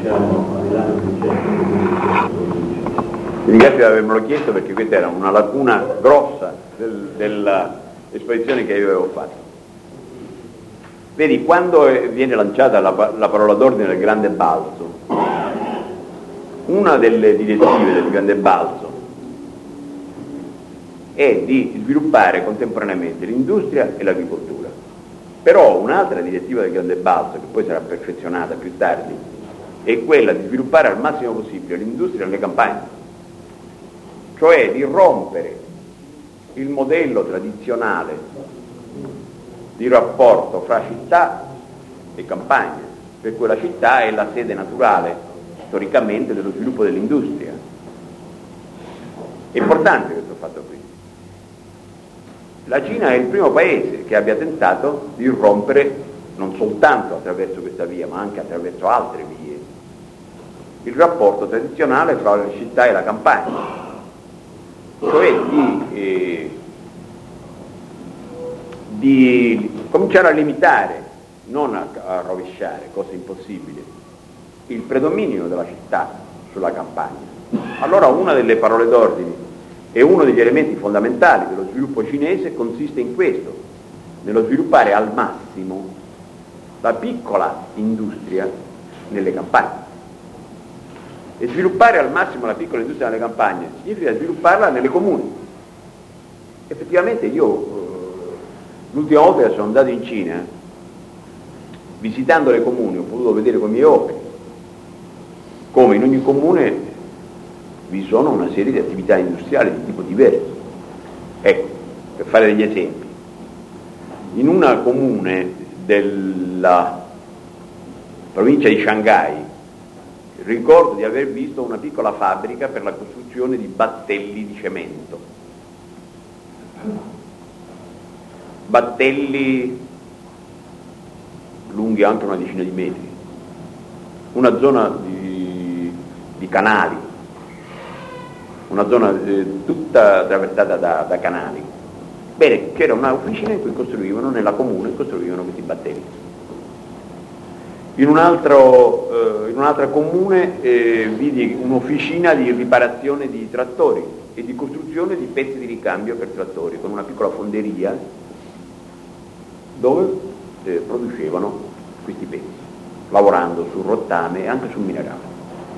Vi ringrazio di avermelo chiesto, perché questa era una lacuna grossa dell'esposizione che io avevo fatto. Vedi, quando viene lanciata la parola d'ordine del grande balzo, una delle direttive del grande balzo è di sviluppare contemporaneamente l'industria e l'agricoltura. Però un'altra direttiva del grande balzo, che poi sarà perfezionata più tardi, è quella di sviluppare al massimo possibile l'industria nelle campagne, cioè di rompere il modello tradizionale di rapporto fra città e campagna, per cui la città è la sede naturale, storicamente, dello sviluppo dell'industria. È importante questo fatto qui. La Cina è il primo paese che abbia tentato di rompere, non soltanto attraverso questa via, ma anche attraverso altre vie, il rapporto tradizionale fra la città e la campagna, cioè di cominciare a limitare, non a rovesciare, cosa impossibile, il predominio della città sulla campagna. Allora una delle parole d'ordine e uno degli elementi fondamentali dello sviluppo cinese consiste in questo, nello sviluppare al massimo la piccola industria nelle campagne. E sviluppare al massimo la piccola industria nelle campagne significa svilupparla nelle comuni. Effettivamente io l'ultima volta che sono andato in Cina, visitando le comuni, ho potuto vedere con i miei occhi come in ogni comune vi sono una serie di attività industriali di tipo diverso. Ecco, per fare degli esempi, in una comune della provincia di Shanghai ricordo di aver visto una piccola fabbrica per la costruzione di battelli di cemento, battelli lunghi anche una decina di metri, una zona di canali, una zona tutta attraversata da canali. Bene, c'era una officina in cui costruivano, nella comune costruivano questi battelli. In un'altra comune vidi un'officina di riparazione di trattori e di costruzione di pezzi di ricambio per trattori, con una piccola fonderia dove producevano questi pezzi, lavorando sul rottame e anche sul minerale.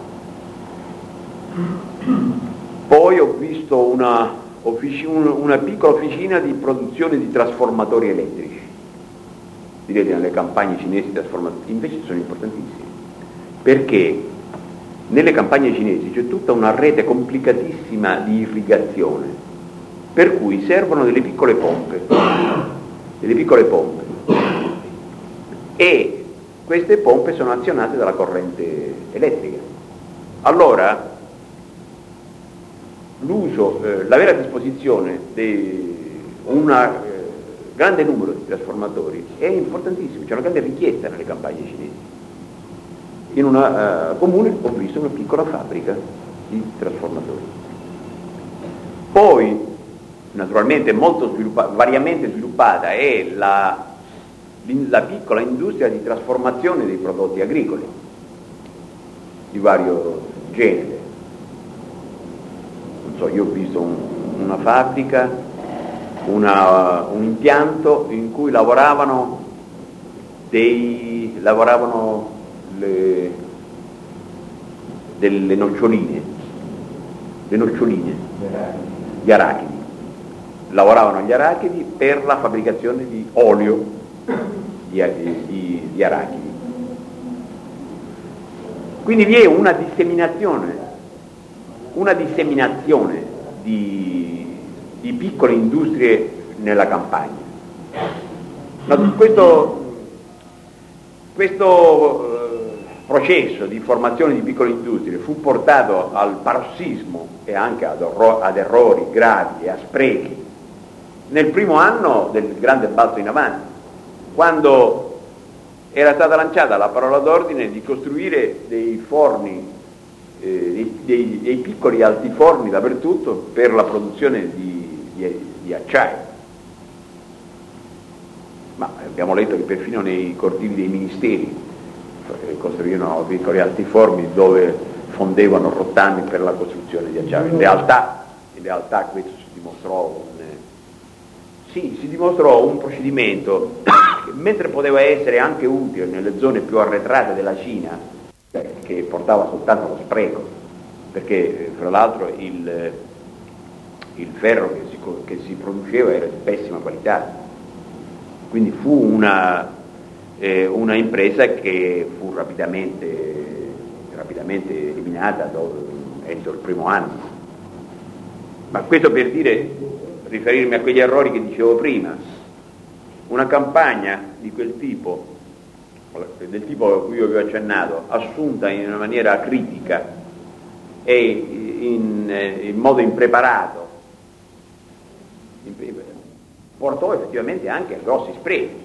Poi ho visto una piccola officina di produzione di trasformatori elettrici. Direte, nelle campagne cinesi trasformatori invece sono importantissimi, perché nelle campagne cinesi c'è tutta una rete complicatissima di irrigazione, per cui servono delle piccole pompe, e queste pompe sono azionate dalla corrente elettrica. Allora l'avere a disposizione un grande numero di trasformatori è importantissimo, c'è una grande richiesta nelle campagne cinesi. In una comune ho visto una piccola fabbrica di trasformatori. Poi, naturalmente molto variamente sviluppata è la piccola industria di trasformazione dei prodotti agricoli di vario genere. Io ho visto una fabbrica, un impianto in cui lavoravano delle noccioline, gli arachidi. Lavoravano gli arachidi per la fabbricazione di olio di arachidi. Quindi vi è una disseminazione di piccole industrie nella campagna. Questo processo di formazione di piccole industrie fu portato al parossismo e anche ad errori gravi e a sprechi nel primo anno del grande balzo in avanti, quando era stata lanciata la parola d'ordine di costruire dei forni, dei piccoli altiforni dappertutto per la produzione di acciaio. Ma abbiamo letto che perfino nei cortili dei ministeri costruivano piccoli altiforni dove fondevano rottami per la costruzione di acciaio. In realtà questo si dimostrò un procedimento che, mentre poteva essere anche utile nelle zone più arretrate della Cina, che portava soltanto allo spreco, perché fra l'altro il ferro che si produceva era di pessima qualità, quindi fu una impresa che fu rapidamente eliminata entro il primo anno. Ma questo per riferirmi a quegli errori che dicevo prima. Una campagna di quel tipo, del tipo a cui io vi ho accennato, assunta in una maniera critica e in modo impreparato, portò effettivamente anche a grossi sprechi.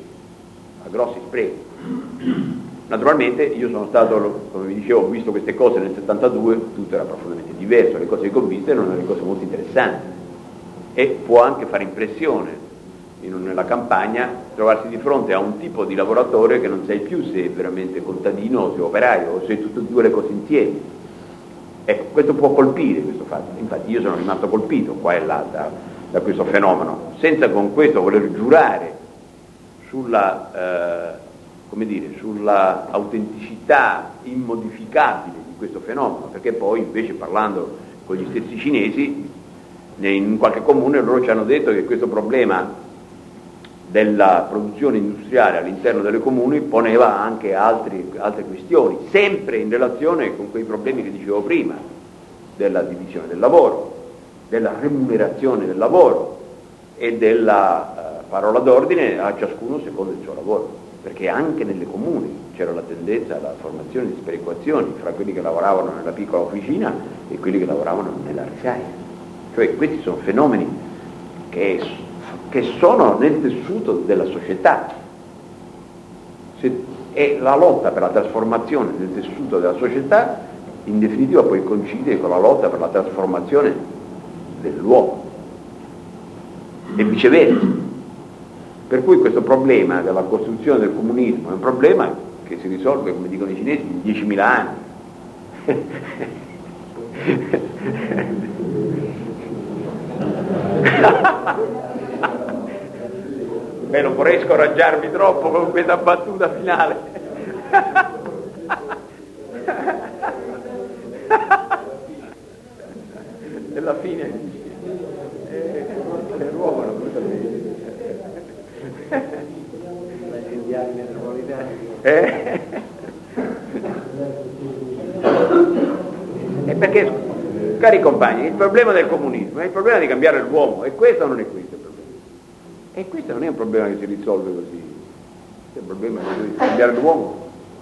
Naturalmente io sono stato, come vi dicevo, ho visto queste cose nel 72, tutto era profondamente diverso, le cose che ho visto erano delle cose molto interessanti e può anche fare impressione nella campagna trovarsi di fronte a un tipo di lavoratore che non sai più se è veramente contadino o se è operaio o se è tutte e due le cose insieme. Ecco, questo può colpire questo fatto, infatti io sono rimasto colpito qua e là da questo fenomeno, senza con questo voler giurare sulla autenticità immodificabile di questo fenomeno, perché poi invece parlando con gli stessi cinesi in qualche comune loro ci hanno detto che questo problema della produzione industriale all'interno delle comuni poneva anche altre questioni, sempre in relazione con quei problemi che dicevo prima, della divisione del lavoro, della remunerazione del lavoro e della parola d'ordine a ciascuno secondo il suo lavoro, perché anche nelle comuni c'era la tendenza alla formazione di sperequazioni fra quelli che lavoravano nella piccola officina e quelli che lavoravano nella risaia. Cioè questi sono fenomeni che sono nel tessuto della società e la lotta per la trasformazione del tessuto della società in definitiva poi coincide con la lotta per la trasformazione dell'uomo e viceversa. Per cui questo problema della costruzione del comunismo è un problema che si risolve, come dicono i cinesi, in 10.000 anni. Beh, non vorrei scoraggiarmi troppo con questa battuta finale. Alla fine l'uomo non può perché, cari compagni, il problema del comunismo è il problema di cambiare l'uomo, e questo non è questo il problema. E questo non è un problema che si risolve così, è un problema di cambiare l'uomo.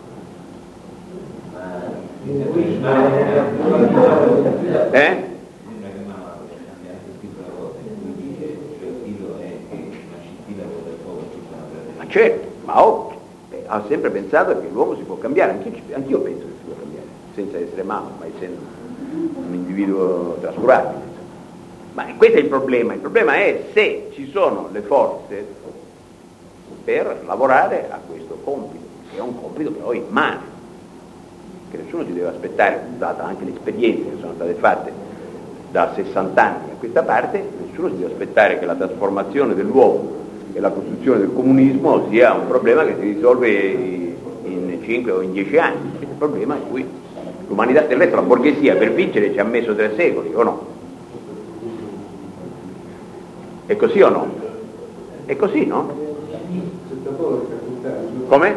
Ma certo, ha sempre pensato che l'uomo si può cambiare, anch'io penso che si può cambiare, senza essere Mao, ma essendo un individuo trascurabile. Ma questo è il problema è se ci sono le forze per lavorare a questo compito, che è un compito però immane, che nessuno si deve aspettare, data anche le esperienze che sono state fatte da 60 anni a questa parte, nessuno si deve aspettare che la trasformazione dell'uomo e la costruzione del comunismo sia un problema che si risolve in 5 o in 10 anni. Questo è il problema in cui l'umanità, del resto la borghesia per vincere ci ha messo 3 secoli, o no? È così o no? È così, no? Come?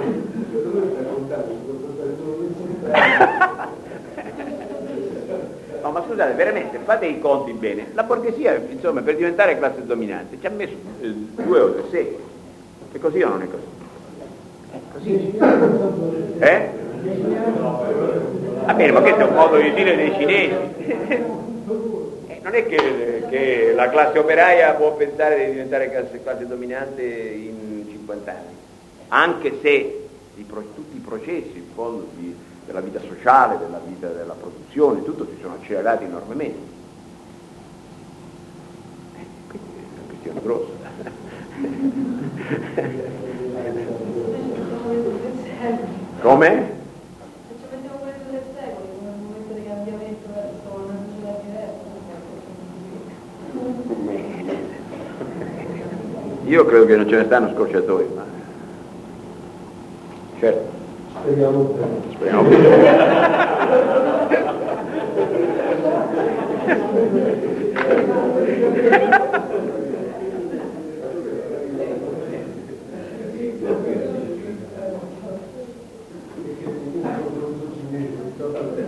No, ma scusate, veramente, fate i conti bene. La borghesia, insomma, per diventare classe dominante ci ha messo 2 o 3 secoli. È così o non è così? È così. Va bene, ma questo è un modo di dire dei cinesi. Non è che la classe operaia può pensare di diventare classe dominante in 50 anni, anche se tutti i processi in fondo della vita sociale, della vita della produzione, tutto si sono accelerati enormemente. Quindi è una questione grossa. Come? Io credo che non ce ne stanno scorciatoie, ma certo. Speriamo. Speriamo.